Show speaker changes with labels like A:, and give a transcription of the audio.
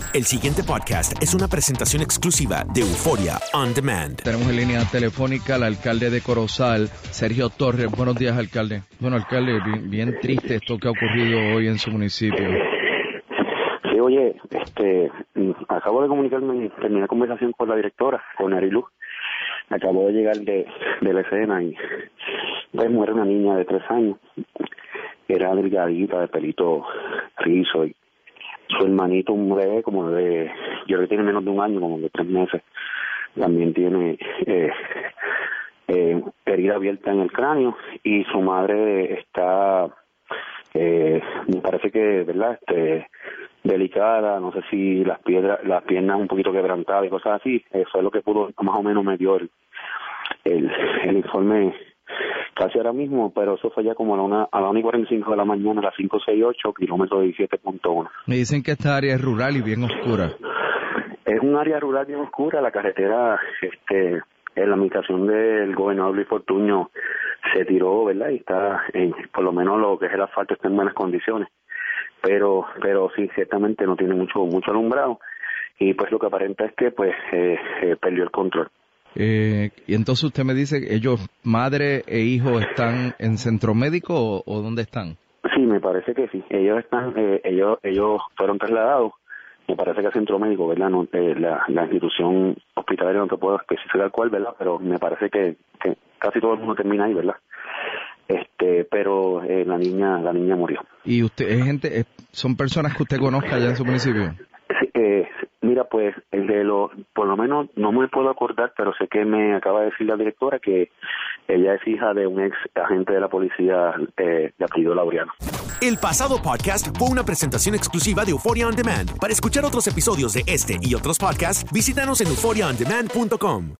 A: El siguiente podcast es una presentación exclusiva de Euphoria On Demand.
B: Tenemos en línea telefónica al alcalde de Corozal, Sergio Torres. Buenos días, alcalde. Bueno, alcalde, bien triste esto que ha ocurrido hoy en su municipio.
C: Sí, oye, acabo de comunicarme, terminé la conversación con la directora, con Arilu. Acabo de llegar de la escena y pues muere una niña de 3 años. Era delgadita, de pelito rizo, y su hermanito, un bebé como de, yo creo que tiene menos de 1 año, como de 3 meses, también tiene herida abierta en el cráneo, y su madre está, me parece que, ¿verdad?, delicada, no sé si las piernas un poquito quebrantadas y cosas así. Eso es lo que pudo, más o menos me dio el informe casi ahora mismo, pero eso fue ya como a la 1:45 de la mañana, a las 568, kilómetro 17.1.
B: Me dicen que esta área es rural y bien oscura.
C: Es un área rural bien oscura. La carretera, en la administración del gobernador Luis Fortuño se tiró, ¿verdad? Y está, por lo menos lo que es el asfalto está en buenas condiciones. Pero sí, ciertamente no tiene mucho alumbrado, y pues lo que aparenta es que pues perdió el control.
B: Y entonces usted me dice que ellos, madre e hijo, ¿están en centro médico o dónde están?
C: Sí, me parece que sí. Ellos están, ellos fueron trasladados, me parece que al centro médico, ¿verdad? No, la institución hospitalaria no te puedo especificar cuál, ¿verdad? Pero me parece que casi todo el mundo termina ahí, ¿verdad? Pero la niña murió.
B: ¿Y usted es gente, son personas que usted conozca allá en su municipio?
C: Mira, pues, por lo menos no me puedo acordar, pero sé que me acaba de decir la directora que ella es hija de un ex agente de la policía de apellido Laureano.
A: El pasado podcast fue una presentación exclusiva de Euphoria On Demand. Para escuchar otros episodios de este y otros podcasts, visítanos en euphoriaondemand.com.